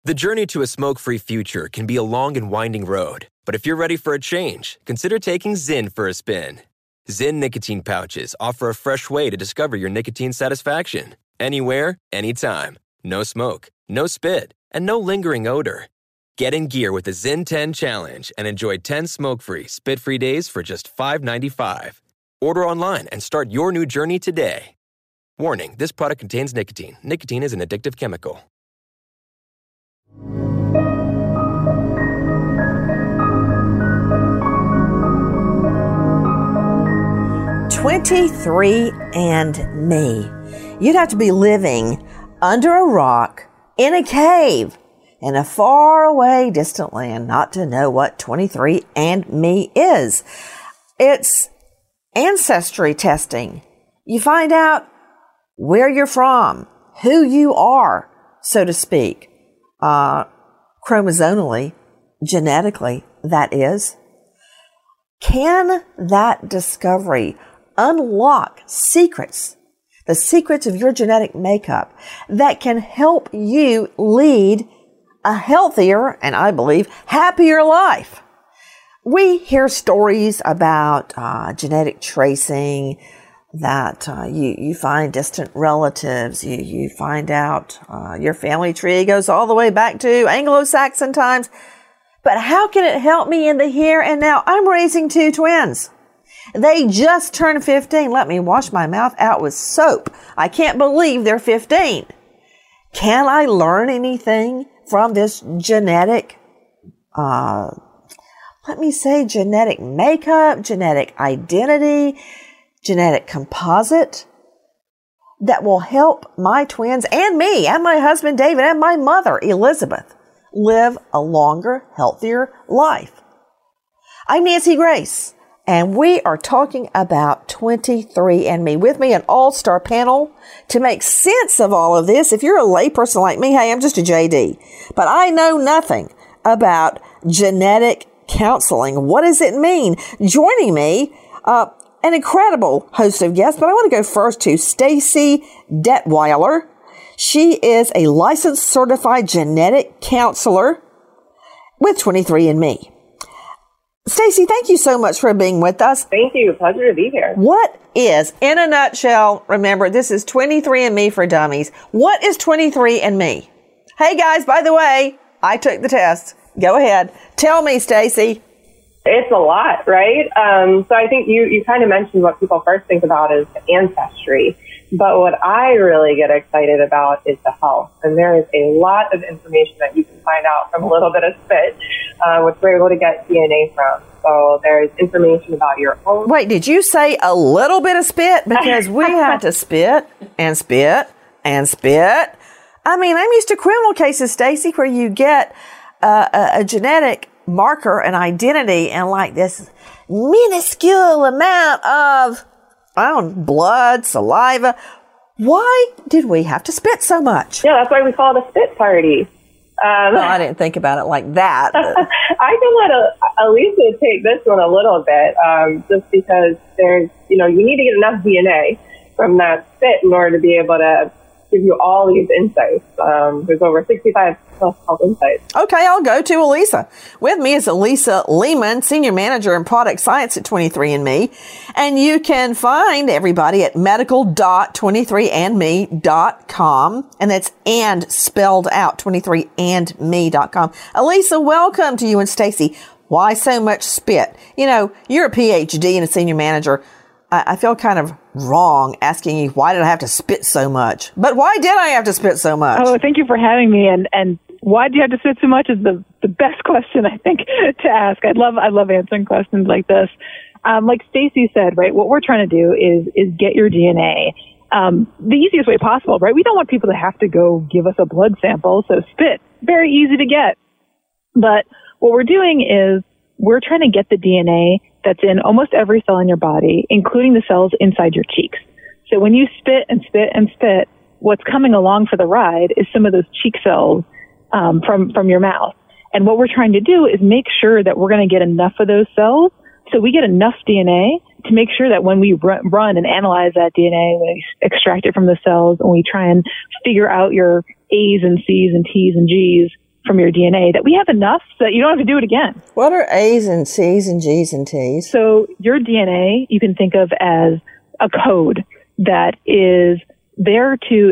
The journey to a smoke-free future can be a long and winding road, but if you're ready for a change, consider taking Zyn for a spin. Zyn nicotine pouches offer a fresh way to discover your nicotine satisfaction. Anywhere, anytime. No smoke, no spit, and no lingering odor. Get in gear with the Zyn 10 Challenge and enjoy 10 smoke-free, spit-free days for just $5.95. Order online and start your new journey today. Warning, this product contains nicotine. Nicotine is an addictive chemical. 23andMe. You'd have to be living under a rock in a cave in a faraway, distant land not to know what 23andMe is. It's ancestry testing. You find out where you're from, who you are, so to speak, chromosomally, genetically, that is. Can that discovery unlock secrets, the secrets of your genetic makeup that can help you lead a healthier and, I believe, happier life? We hear stories about genetic tracing, that you find distant relatives, you find out your family tree goes all the way back to Anglo-Saxon times. But how can it help me in the here and now? I'm raising 2 twins. They just turned 15. Let me wash my mouth out with soap. I can't believe they're 15. Can I learn anything from this genetic, genetic makeup, genetic identity, genetic composite that will help my twins and me and my husband David and my mother Elizabeth live a longer, healthier life? I'm Nancy Grace, and we are talking about 23andMe. With me, an all-star panel to make sense of all of this. If you're a layperson like me, hey, I'm just a JD, but I know nothing about genetic counseling. What does it mean? Joining me, an incredible host of guests, but I want to go first to Stacy Detweiler. She is a licensed certified genetic counselor with 23andMe. Stacy, thank you so much for being with us. Thank you. Pleasure to be here. What is, in a nutshell, remember, this is 23andMe for Dummies. What is 23andMe? Hey guys, by the way, I took the test. Go ahead. Tell me, Stacy. It's a lot, right? So I think you kind of mentioned what people first think about is ancestry. But what I really get excited about is the health. And there is a lot of information that you can find out from a little bit of spit, which we're able to get DNA from. So there's information about your own. Wait, did you say a little bit of spit? Because we had to spit and spit and spit. I mean, I'm used to criminal cases, Stacy, where you get a genetic marker, an identity, and like this minuscule amount of blood, saliva. Why did we have to spit so much? Yeah, that's why we call it a spit party. Well, I didn't think about it like that. I can let Elisa take this one a little bit, just because there's, you need to get enough DNA from that spit in order to be able to give you all these insights. There's over 65 plus health insights. Okay, I'll go to Elisa. With me is Elisa Lehman, Senior Manager in Product Science at 23andMe. And you can find everybody at medical.23andme.com. And that's and spelled out, 23andme.com. Elisa, welcome to you and Stacy. Why so much spit? You're a PhD and a Senior Manager. I feel kind of wrong asking you, why did I have to spit so much? But why did I have to spit so much? Oh, thank you for having me. And why do you have to spit so much is the best question, I think, to ask. I love answering questions like this. Like Stacy said, right, what we're trying to do is get your DNA the easiest way possible, right? We don't want people to have to go give us a blood sample. So spit, very easy to get. But what we're doing is we're trying to get the DNA that's in almost every cell in your body, including the cells inside your cheeks. So when you spit and spit and spit, what's coming along for the ride is some of those cheek cells from your mouth. And what we're trying to do is make sure that we're going to get enough of those cells so we get enough DNA to make sure that when we run and analyze that DNA, when we extract it from the cells and we try and figure out your A's and C's and T's and G's from your DNA that we have enough so that you don't have to do it again. What are A's and C's and G's and T's? So your DNA you can think of as a code that is there to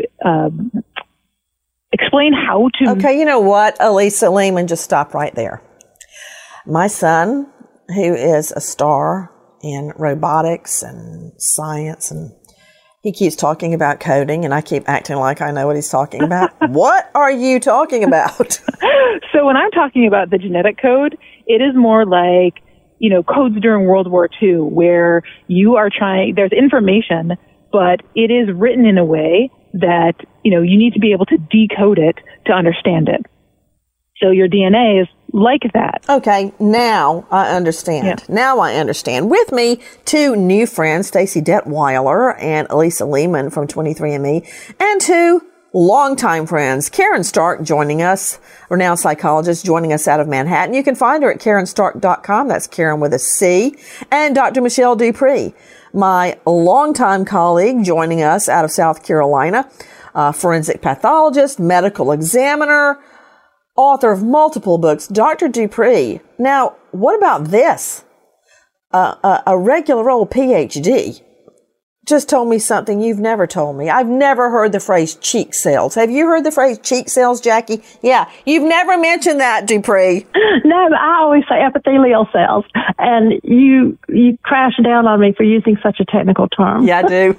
explain how to... Okay, you know what, Elisa Lehman, just stop right there. My son, who is a star in robotics and science, and he keeps talking about coding, and I keep acting like I know what he's talking about. What are you talking about? So when I'm talking about the genetic code, it is more like, codes during World War II, where you are there's information, but it is written in a way that, you need to be able to decode it to understand it. So your DNA is like that. Okay, now I understand. Yeah. Now I understand. With me, two new friends, Stacey Detweiler and Elisa Lehman from 23andMe, and two longtime friends, Karen Stark joining us, renowned psychologist joining us out of Manhattan. You can find her at KarenStark.com. That's Karen with a C. And Dr. Michelle Dupree, my longtime colleague joining us out of South Carolina, forensic pathologist, medical examiner, author of multiple books, Dr. Dupree. Now, what about this? A regular old PhD just told me something you've never told me. I've never heard the phrase cheek cells. Have you heard the phrase cheek cells, Jackie? Yeah, you've never mentioned that, Dupree. No, I always say epithelial cells, and you crash down on me for using such a technical term. Yeah, I do.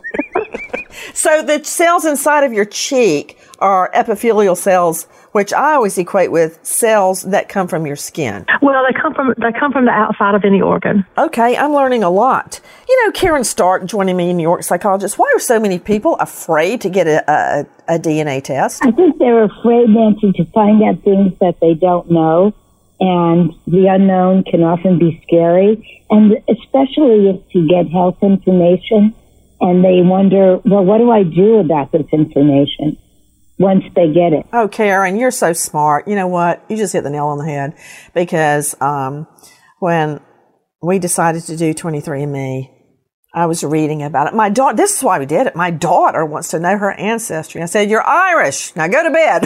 So the cells inside of your cheek are epithelial cells, which I always equate with cells that come from your skin. Well, they come from the outside of any organ. Okay, I'm learning a lot. Karen Stark joining me, New York psychologist. Why are so many people afraid to get a DNA test? I think they're afraid, Nancy, to find out things that they don't know, and the unknown can often be scary, and especially if you get health information and they wonder, well, what do I do about this information once they get it? Oh, Karen, you're so smart. You know what? You just hit the nail on the head, because when we decided to do 23andMe, I was reading about it. My daughter, this is why we did it. My daughter wants to know her ancestry. I said, "You're Irish. Now go to bed."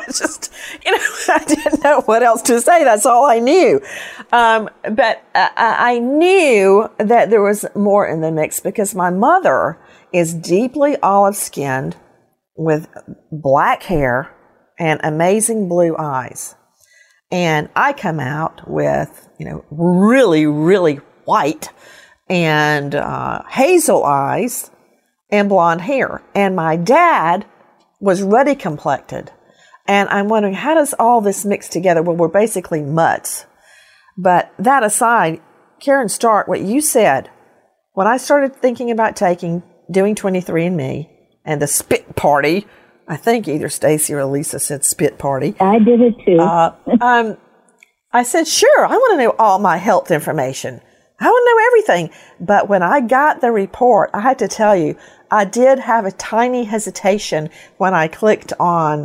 I didn't know what else to say. That's all I knew. But I knew that there was more in the mix, because my mother is deeply olive-skinned with black hair and amazing blue eyes. And I come out with, really, really white and hazel eyes and blonde hair. And my dad was ruddy complected. And I'm wondering, how does all this mix together? Well, we're basically mutts. But that aside, Karen Stark, what you said, when I started thinking about doing 23andMe and the spit party, I think either Stacey or Elisa said spit party. I did it too. I said, sure, I want to know all my health information. I want to know everything. But when I got the report, I had to tell you, I did have a tiny hesitation when I clicked on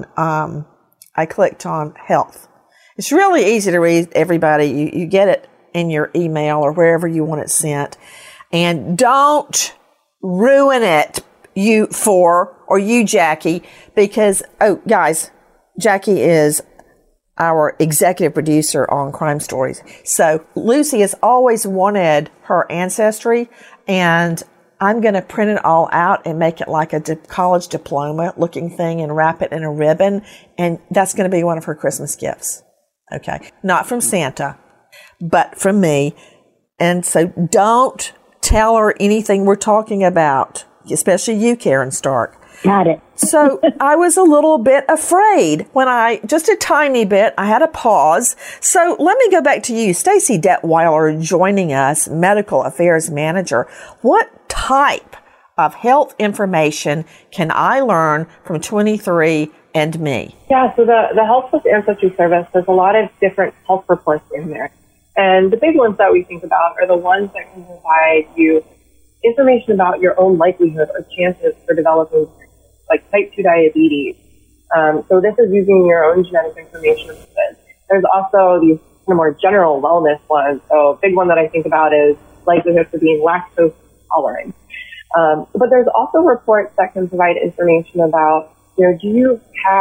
health. It's really easy to read, everybody. You get it in your email or wherever you want it sent. And don't ruin it, you, Jackie, because, guys, Jackie is our executive producer on Crime Stories. So Lucy has always wanted her ancestry, and I'm going to print it all out and make it like a college diploma looking thing and wrap it in a ribbon. And that's going to be one of her Christmas gifts. Okay. Not from Santa, but from me. And so don't tell her anything we're talking about, especially you, Karen Stark. Got it. So I was a little bit afraid just a tiny bit, I had a pause. So let me go back to you, Stacey Detweiler, joining us, Medical Affairs Manager. What type of health information can I learn from 23andMe? Yeah, so the Health Plus Ancestry Service, there's a lot of different health reports in there. And the big ones that we think about are the ones that can provide you information about your own likelihood or chances for developing like type 2 diabetes. So this is using your own genetic information. There's also these more general wellness ones. So a big one that I think about is likelihood for being lactose tolerant. But there's also reports that can provide information about, do you have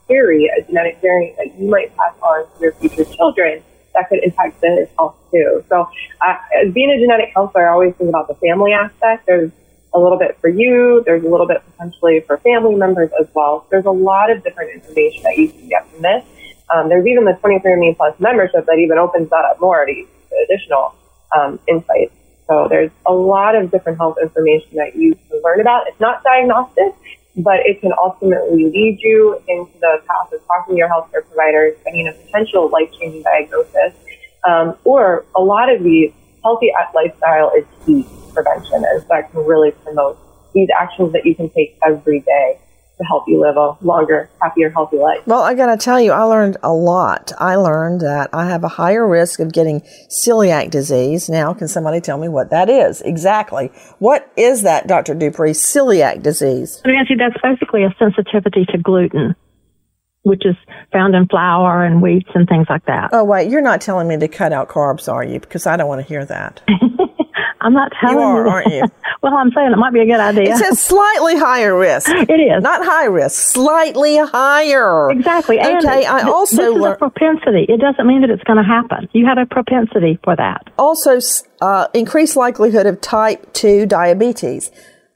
carry a genetic variant that you might pass on to your future children that could impact their health too. So as being a genetic counselor, I always think about the family aspect. There's a little bit for you. There's a little bit potentially for family members as well. There's a lot of different information that you can get from this. There's even the 23andMe Plus membership that even opens that up more to additional insights. So there's a lot of different health information that you can learn about. It's not diagnostic, but it can ultimately lead you into the path of talking to your healthcare providers, getting a potential life-changing diagnosis. Or a lot of these, healthy lifestyle is key prevention, as that can really promote these actions that you can take every day to help you live a longer, happier, healthy life. Well, I got to tell you, I learned a lot. I learned that I have a higher risk of getting celiac disease. Now, can somebody tell me what that is? Exactly. What is that, Dr. Dupree, celiac disease? Nancy, that's basically a sensitivity to gluten, which is found in flour and wheats and things like that. Oh, wait, you're not telling me to cut out carbs, are you? Because I don't want to hear that. I'm not telling you. You are, aren't you? Well, I'm saying it might be a good idea. It says slightly higher risk. It is. Not high risk, slightly higher. Exactly. Okay, I also this is a propensity. It doesn't mean that it's going to happen. You have a propensity for that. Also, increased likelihood of type 2 diabetes.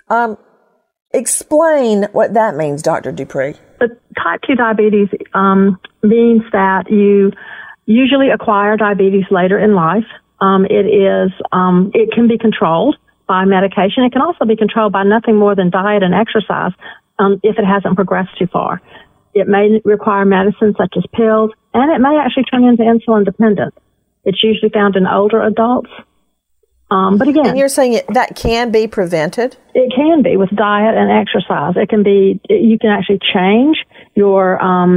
Explain what that means, Dr. Dupree. The type 2 diabetes means that you usually acquire diabetes later in life. It can be controlled by medication. It can also be controlled by nothing more than diet and exercise if it hasn't progressed too far. It may require medicine such as pills, and it may actually turn into insulin dependence. It's usually found in older adults. But again, and you're saying that can be prevented? It can be with diet and exercise. It can be. You can actually change your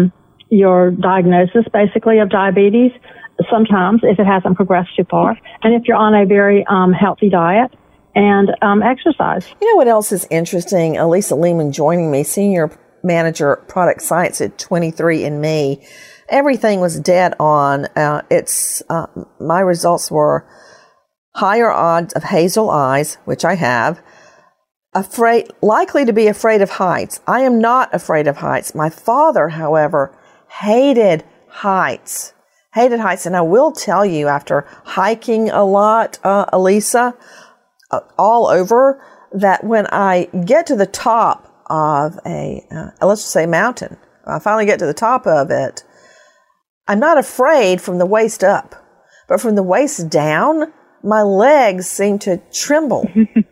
diagnosis, basically, of diabetes. Sometimes, if it hasn't progressed too far, and if you're on a very healthy diet and exercise. You know what else is interesting? Elisa Lehman joining me, Senior Manager Product Science at 23andMe. Everything was dead on. My results were higher odds of hazel eyes, which I have. Likely to be afraid of heights. I am not afraid of heights. My father, however, hated heights. And I will tell you, after hiking a lot, Elisa, all over, that when I get to the top of let's just say mountain, I finally get to the top of it, I'm not afraid from the waist up, but from the waist down, my legs seem to tremble.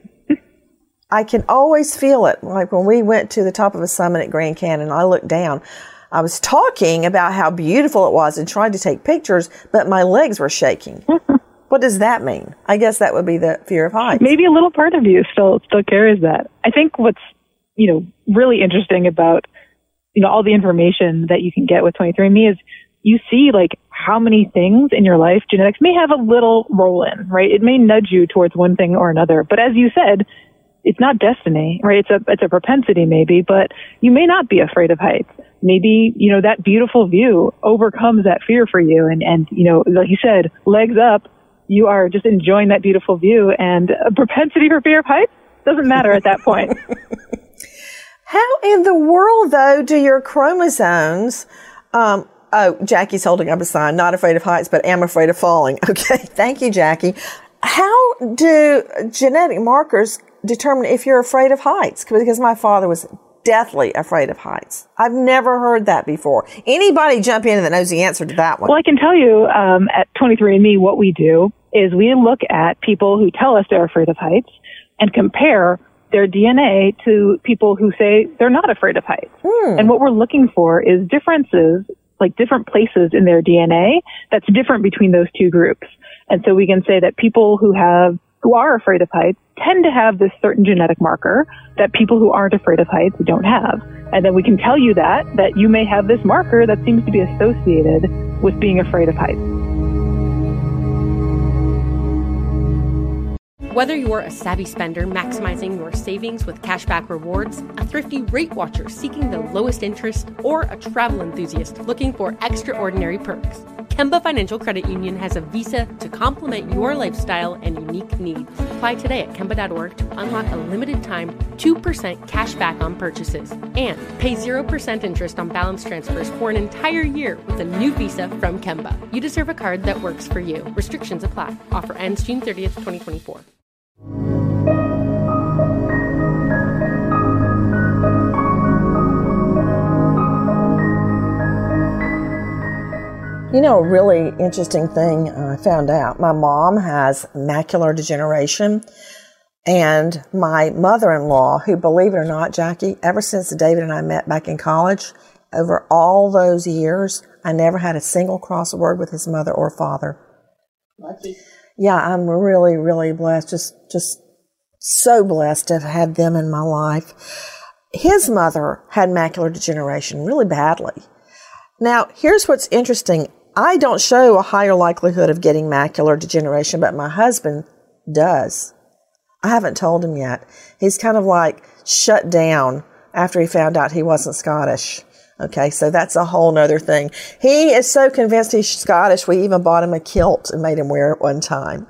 I can always feel it. Like when we went to the top of a summit at Grand Canyon, I looked down. I was talking about how beautiful it was and tried to take pictures, but my legs were shaking. What does that mean? I guess that would be the fear of heights. Maybe a little part of you still carries that. I think what's, really interesting about, all the information that you can get with 23andMe is you see like how many things in your life genetics may have a little role in, right? It may nudge you towards one thing or another. But as you said, it's not destiny, right? It's a propensity maybe, but you may not be afraid of heights. Maybe, that beautiful view overcomes that fear for you. And, like you said, legs up, you are just enjoying that beautiful view, and a propensity for fear of heights doesn't matter at that point. How in the world, though, do your chromosomes, Jackie's holding up a sign, not afraid of heights, but am afraid of falling. Okay. Thank you, Jackie. How do genetic markers determine if you're afraid of heights? Because my father was deathly afraid of heights. I've never heard that before. Anybody jump in that knows the answer to that one? Well, I can tell you at 23andMe what we do is we look at people who tell us they're afraid of heights and compare their DNA to people who say they're not afraid of heights. And what we're looking for is differences, like different places in their DNA that's different between those two groups. And so we can say that people who are afraid of heights tend to have this certain genetic marker that people who aren't afraid of heights don't have. And then we can tell you that you may have this marker that seems to be associated with being afraid of heights. Whether you're a savvy spender maximizing your savings with cashback rewards, a thrifty rate watcher seeking the lowest interest, or a travel enthusiast looking for extraordinary perks, Kemba Financial Credit Union has a visa to complement your lifestyle and unique needs. Apply today at Kemba.org to unlock a limited time 2% cash back on purchases and pay 0% interest on balance transfers for an entire year with a new visa from Kemba. You deserve a card that works for you. Restrictions apply. Offer ends June 30th, 2024. You know, a really interesting thing I found out. My mom has macular degeneration, and my mother-in-law, who, believe it or not, Jackie, ever since David and I met back in college, over all those years, I never had a single crossword with his mother or father. Lucky. Yeah, I'm really, really blessed. Just so blessed to have had them in my life. His mother had macular degeneration really badly. Now, here's what's interesting. I don't show a higher likelihood of getting macular degeneration, but my husband does. I haven't told him yet. He's kind of like shut down after he found out he wasn't Scottish. Okay, so that's a whole nother thing. He is so convinced he's Scottish, we even bought him a kilt and made him wear it one time.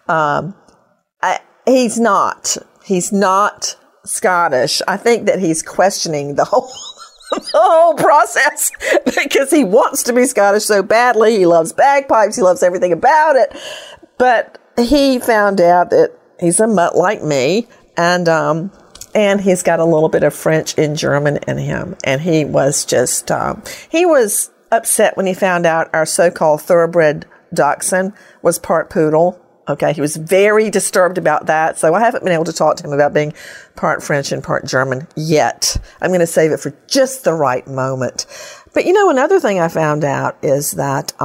He's not. He's not Scottish. I think that he's questioning the whole process because he wants to be Scottish so badly. He loves bagpipes. He loves everything about it. But he found out that he's a mutt like me, and he's got a little bit of French and German in him. And he was just, he was upset when he found out our so-called thoroughbred dachshund was part poodle. Okay, he was very disturbed about that, so I haven't been able to talk to him about being part French and part German yet. I'm going to save it for just the right moment. But, you know, another thing I found out is that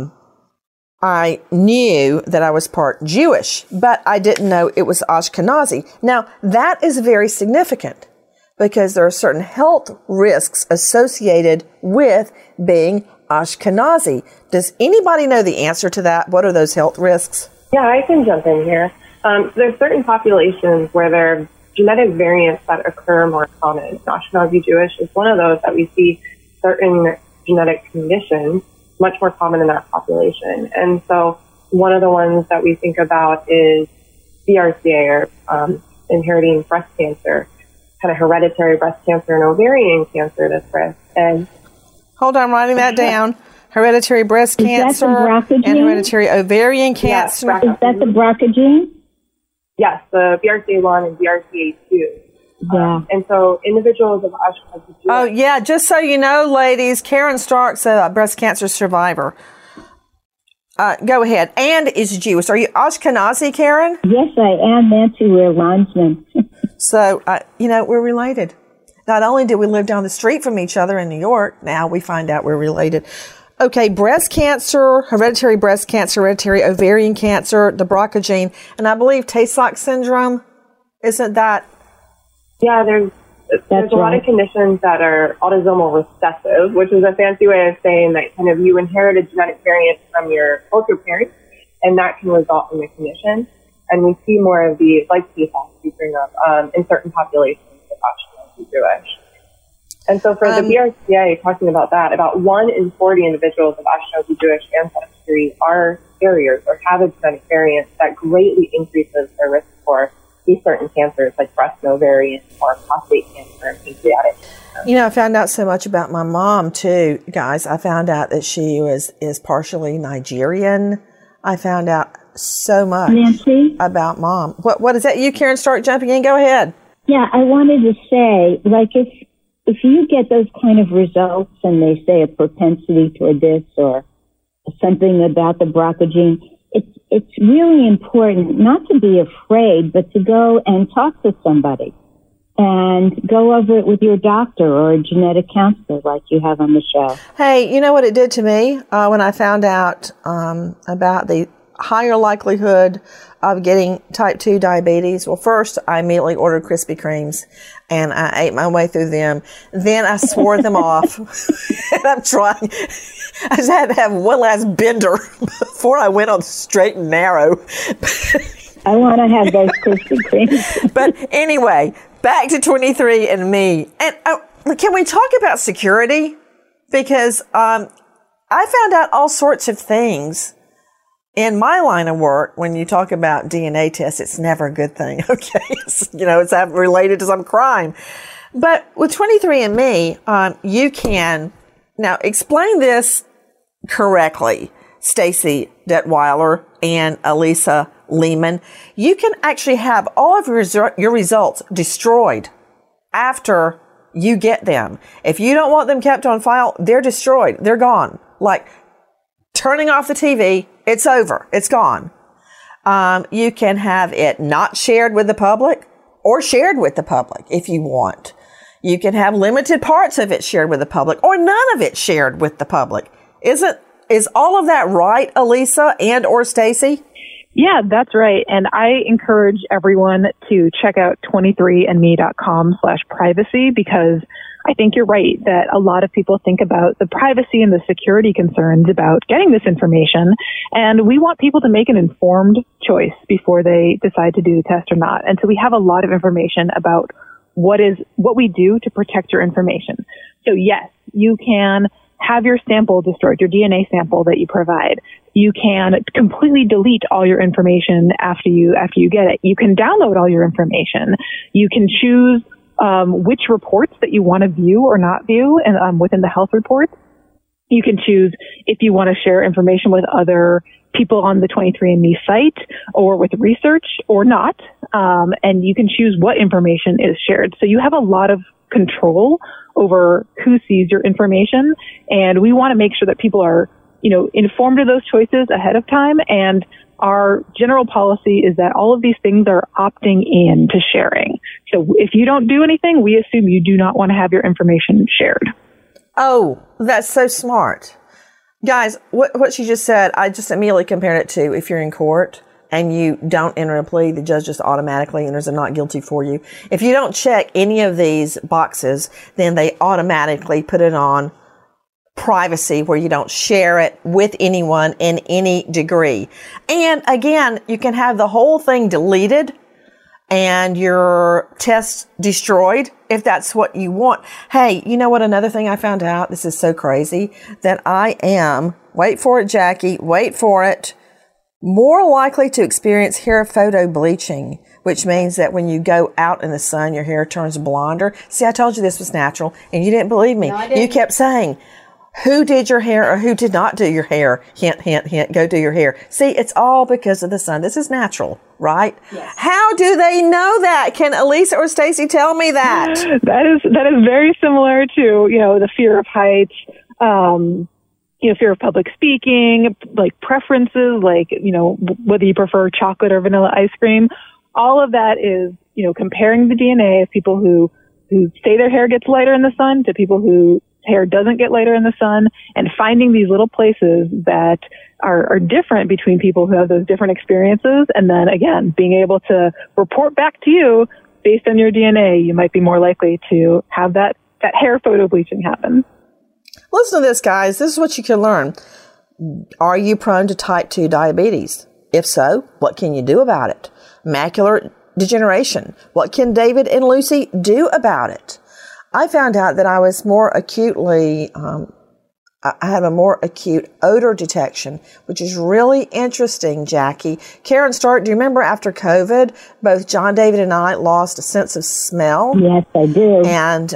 I knew that I was part Jewish, but I didn't know it was Ashkenazi. Now, that is very significant because there are certain health risks associated with being Ashkenazi. Does anybody know the answer to that? What are those health risks? Yeah, I can jump in here. There's certain populations where there are genetic variants that occur more common. Ashkenazi Jewish is one of those that we see certain genetic conditions much more common in that population. And so one of the ones that we think about is BRCA, or inheriting breast cancer, kind of hereditary breast cancer and ovarian cancer that's risk. And hold on, I'm writing that down. Hereditary breast cancer and hereditary ovarian cancer. Is that the BRCA gene? Yes, the BRCA1 and BRCA2. Yeah. And so individuals of Ashkenazi Jewish. Oh, yeah. Just so you know, ladies, Karen Stark's a breast cancer survivor. Go ahead. And is Jewish. Are you Ashkenazi, Karen? Yes, I am. Nancy, we're linesmen. So, you know, we're related. Not only did we live down the street from each other in New York, now we find out we're related. Okay, breast cancer, hereditary ovarian cancer, the BRCA gene, and I believe Tay-Sachs syndrome. Isn't that? Yeah, there's a lot of conditions that are autosomal recessive, which is a fancy way of saying that kind of you inherit a genetic variant from your cultural parents, and that can result in the condition. And we see more of these, like Tay-Sachs you bring up, in certain populations of Ashkenazi Jewish. And so for the BRCA, talking about that, about 1 in 40 individuals of Ashkenazi Jewish ancestry are carriers or have a genetic variant that greatly increases their risk for these certain cancers like breast and ovarian or prostate cancer and pancreatic cancer. You know, I found out so much about my mom too, guys. I found out that she is partially Nigerian. I found out so much Nancy? About Mom. What is that? You, Karen, start jumping in. Go ahead. Yeah, I wanted to say, like, if you get those kind of results and they say a propensity toward this or something about the BRCA gene, it's really important not to be afraid, but to go and talk to somebody and go over it with your doctor or a genetic counselor like you have on the show. Hey, you know what it did to me when I found out about the higher likelihood of getting type 2 diabetes? Well, first, I immediately ordered Krispy Kremes, and I ate my way through them. Then I swore them off. And I'm trying. I just had to have one last bender before I went on straight and narrow. I want to have those Krispy Kremes. But anyway, back to 23andMe. And can we talk about security? Because I I found out all sorts of things in my line of work. When you talk about DNA tests, it's never a good thing. Okay. It's related to some crime. But with 23andMe, you can now explain this correctly. Stacey Detweiler and Elisa Lehman, you can actually have all of your results destroyed after you get them. If you don't want them kept on file, they're destroyed. They're gone. Like turning off the TV, it's over. It's gone. You can have it not shared with the public or shared with the public if you want. You can have limited parts of it shared with the public or none of it shared with the public. Is all of that right, Elisa and or Stacey? Yeah, that's right. And I encourage everyone to check out 23andme.com/privacy, because I think you're right that a lot of people think about the privacy and the security concerns about getting this information. And we want people to make an informed choice before they decide to do the test or not. And so we have a lot of information about what we do to protect your information. So yes, you can have your sample destroyed, your DNA sample that you provide. You can completely delete all your information after you get it. You can download all your information. You can choose which reports that you want to view or not view, and within the health reports. You can choose if you want to share information with other people on the 23andMe site or with research or not. And you can choose what information is shared. So you have a lot of control over who sees your information. And we want to make sure that people are, informed of those choices ahead of time. And our general policy is that all of these things are opting in to sharing. So if you don't do anything, we assume you do not want to have your information shared. Oh, that's so smart. Guys, what she just said, I just immediately compared it to if you're in court and you don't enter a plea, the judge just automatically enters a not guilty for you. If you don't check any of these boxes, then they automatically put it on privacy, where you don't share it with anyone in any degree. And again, you can have the whole thing deleted and your test destroyed if that's what you want. Hey, you know what? Another thing I found out, this is so crazy, that I am, wait for it, Jackie, wait for it, more likely to experience hair photo bleaching, which means that when you go out in the sun, your hair turns blonder. See, I told you this was natural, and you didn't believe me. No, I didn't. You kept saying, who did your hair or who did not do your hair? Hint, hint, hint, go do your hair. See, it's all because of the sun. This is natural, right? Yes. How do they know that? Can Elisa or Stacey tell me that? That is very similar to, the fear of heights, fear of public speaking, like preferences, like, whether you prefer chocolate or vanilla ice cream. All of that is, comparing the DNA of people who say their hair gets lighter in the sun to people whose hair doesn't get lighter in the sun, and finding these little places that are different between people who have those different experiences. And then again, being able to report back to you based on your DNA, you might be more likely to have that hair photo bleaching happen. Listen to this, guys. This is what you can learn. Are you prone to type 2 diabetes? If so, what can you do about it? Macular degeneration. What can David and Lucy do about it? I found out that I was more acutely, I have a more acute odor detection, which is really interesting, Jackie. Karen Stark, do you remember after COVID, both John David and I lost a sense of smell? Yes, I do. And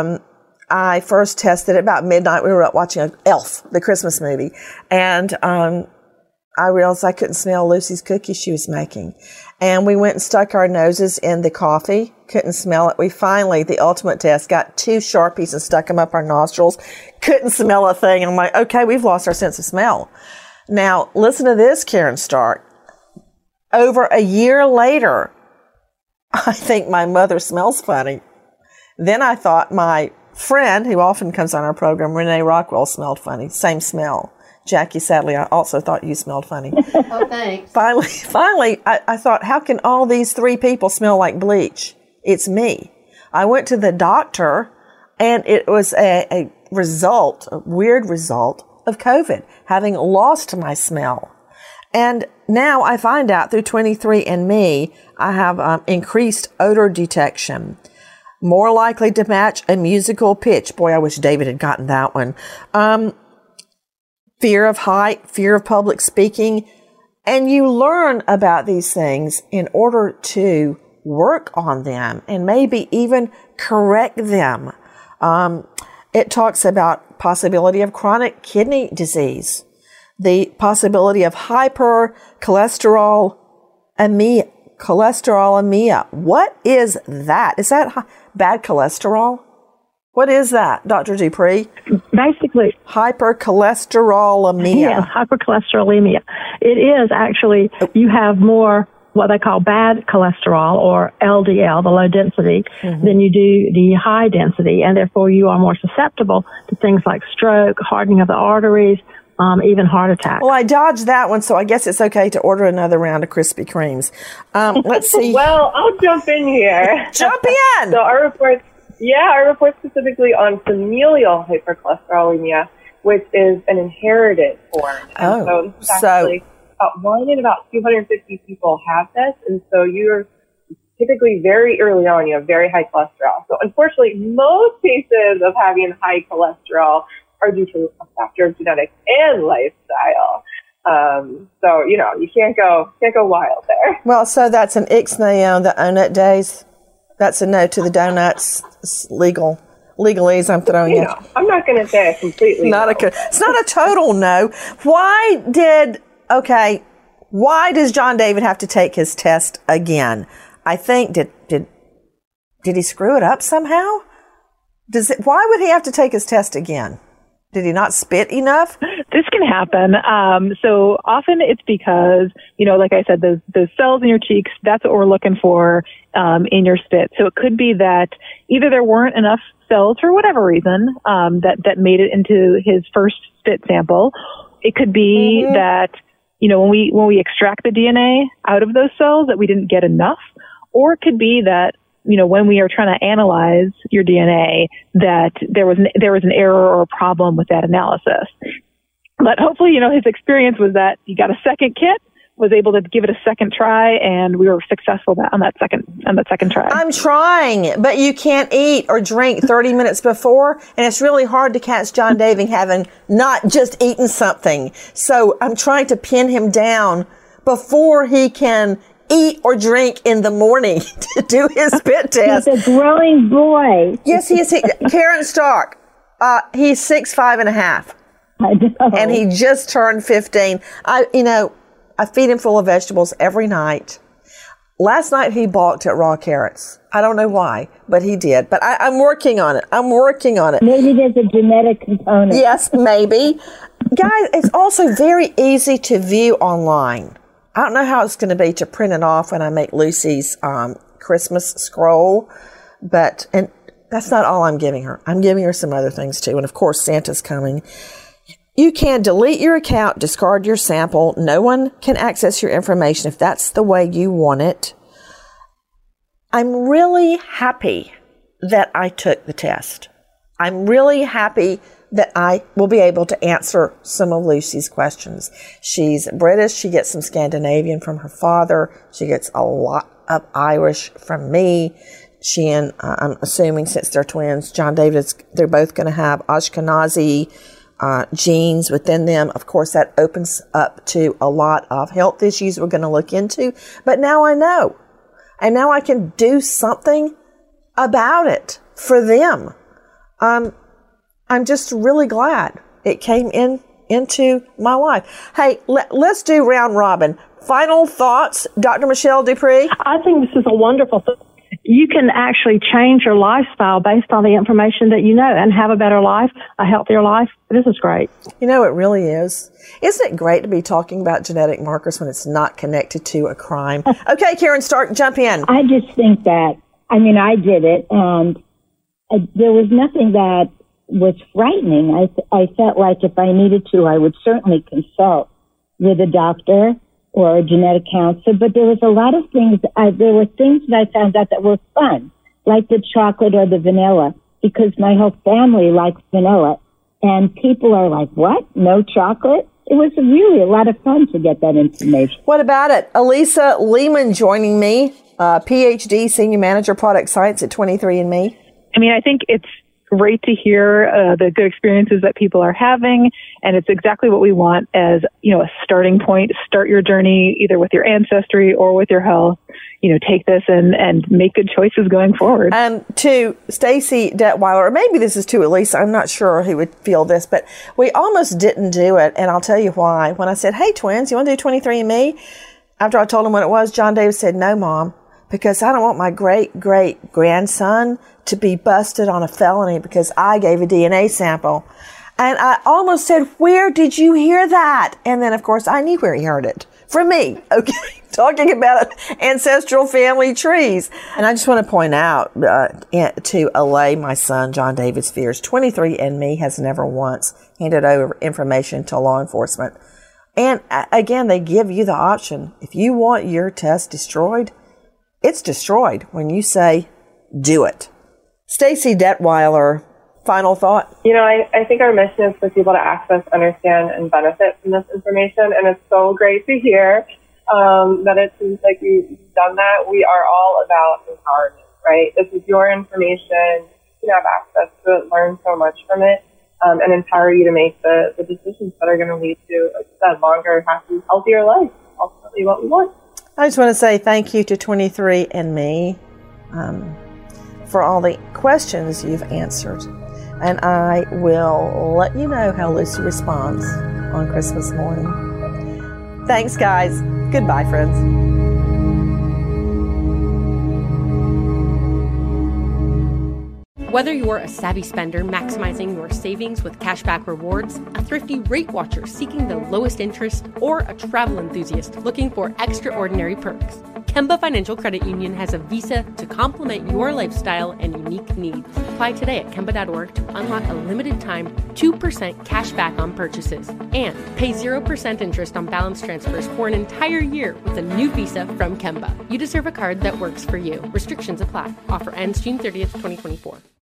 I first tested it about midnight. We were up watching Elf, the Christmas movie. And I realized I couldn't smell Lucy's cookies she was making. And we went and stuck our noses in the coffee. Couldn't smell it. We finally, the ultimate test, got 2 Sharpies and stuck them up our nostrils. Couldn't smell a thing. I'm like, okay, we've lost our sense of smell. Now, listen to this, Karen Stark. Over a year later, I think my mother smells funny. Then I thought my friend, who often comes on our program, Renee Rockwell, smelled funny. Same smell. Jackie, sadly, I also thought you smelled funny. Oh, thanks. Finally, I thought, how can all these 3 people smell like bleach? It's me. I went to the doctor, and it was a weird result of COVID, having lost my smell. And now I find out through 23andMe, I have increased odor detection. More likely to match a musical pitch. Boy, I wish David had gotten that one. fear of height, fear of public speaking. And you learn about these things in order to work on them and maybe even correct them. It talks about possibility of chronic kidney disease, the possibility of hypercholesterolemia. What is that? Is that bad cholesterol? What is that, Dr. Dupree? Basically, hypercholesterolemia. Yes, hypercholesterolemia. It is actually, you have more what they call bad cholesterol, or LDL, the low density, than you do the high density, and therefore you are more susceptible to things like stroke, hardening of the arteries, even heart attack. Well, I dodged that one, so I guess it's okay to order another round of Krispy Kremes. Let's see. Well, I'll jump in here. Jump in! So our report specifically on familial hypercholesterolemia, which is an inherited form. And so this is actually about 1 in about 250 people have this, and so you're typically very early on, you have very high cholesterol. So unfortunately, most cases of having high cholesterol are due to a factor of genetics and lifestyle. So, you can't go wild there. Well, so that's an ixnay on the donut days. That's a no to the donuts. Legalese I'm throwing in. I'm not going to say a completely no. It's not a total no. Why does John David have to take his test again? I think, did he screw it up somehow? Why would he have to take his test again? Did he not spit enough? This can happen. So often it's because, like I said, those cells in your cheeks, that's what we're looking for in your spit. So it could be that either there weren't enough cells for whatever reason that made it into his first spit sample. It could be that, when we extract the DNA out of those cells, that we didn't get enough. Or it could be that, when we are trying to analyze your DNA, that there was an error or a problem with that analysis. But hopefully, his experience was that he got a second kit, was able to give it a second try, and we were successful on that second try. I'm trying, but you can't eat or drink 30 minutes before, and it's really hard to catch John David having not just eaten something. So I'm trying to pin him down before he can eat or drink in the morning to do his spit test. He's a growing boy. Yes, he is. Karen Stark, he's 6'5.5". I know. And he just turned 15. I feed him full of vegetables every night. Last night he balked at raw carrots. I don't know why, but he did. But I'm working on it. Maybe there's a genetic component. Yes, maybe. Guys, it's also very easy to view online. I don't know how it's going to be to print it off when I make Lucy's Christmas scroll, and that's not all I'm giving her. I'm giving her some other things too, and of course Santa's coming. You can delete your account, discard your sample. No one can access your information if that's the way you want it. I'm really happy that I took the test. I'm really happy that I will be able to answer some of Lucy's questions. She's British. She gets some Scandinavian from her father. She gets a lot of Irish from me. She and I'm assuming since they're twins, John David, they're both going to have Ashkenazi genes within them. Of course, that opens up to a lot of health issues we're going to look into. But now I know. And now I can do something about it for them. I'm just really glad it came into my life. Hey, let's do round robin. Final thoughts, Dr. Michelle Dupree? I think this is a wonderful thing. You can actually change your lifestyle based on the information that you know and have a better life, a healthier life. This is great. It really is. Isn't it great to be talking about genetic markers when it's not connected to a crime? Okay, Karen Stark, jump in. I just think that, I did it, and there was nothing that was frightening. I felt like if I needed to, I would certainly consult with a doctor or a genetic counselor, but there was a lot of things, there were things that I found out that were fun, like the chocolate or the vanilla, because my whole family likes vanilla, and people are like, what? No chocolate? It was really a lot of fun to get that information. What about it? Elisa Lehman joining me, PhD, Senior Manager, Product Science at 23andMe. I think it's great to hear the good experiences that people are having, and it's exactly what we want as, a starting point. Start your journey either with your ancestry or with your health. Take this and make good choices going forward. To Stacy Detweiler, or maybe this is to Elisa, I'm not sure who would feel this, but we almost didn't do it, and I'll tell you why. When I said, hey, twins, you want to do 23andMe? After I told him what it was, John Davis said, no, Mom, because I don't want my great-great-grandson to be busted on a felony because I gave a DNA sample. And I almost said, where did you hear that? And then, of course, I knew where he heard it. From me, okay? Talking about ancestral family trees. And I just want to point out, to allay my son John David's fears, 23andMe has never once handed over information to law enforcement. And again, they give you the option. If you want your test destroyed, it's destroyed when you say, do it. Stacy Detweiler, final thought? I think our mission is for people to access, understand, and benefit from this information. And it's so great to hear that it seems like you've done that. We are all about empowerment, right? This is your information. You can have access to it, learn so much from it, and empower you to make the decisions that are going to lead to, like I said, longer, happy, healthier life. Ultimately what we want. I just want to say thank you to 23andMe for all the questions you've answered. And I will let you know how Lucy responds on Christmas morning. Thanks, guys. Goodbye, friends. Whether you're a savvy spender maximizing your savings with cashback rewards, a thrifty rate watcher seeking the lowest interest, or a travel enthusiast looking for extraordinary perks, Kemba Financial Credit Union has a visa to complement your lifestyle and unique needs. Apply today at Kemba.org to unlock a limited time 2% cash back on purchases and pay 0% interest on balance transfers for an entire year with a new visa from Kemba. You deserve a card that works for you. Restrictions apply. Offer ends June 30th, 2024.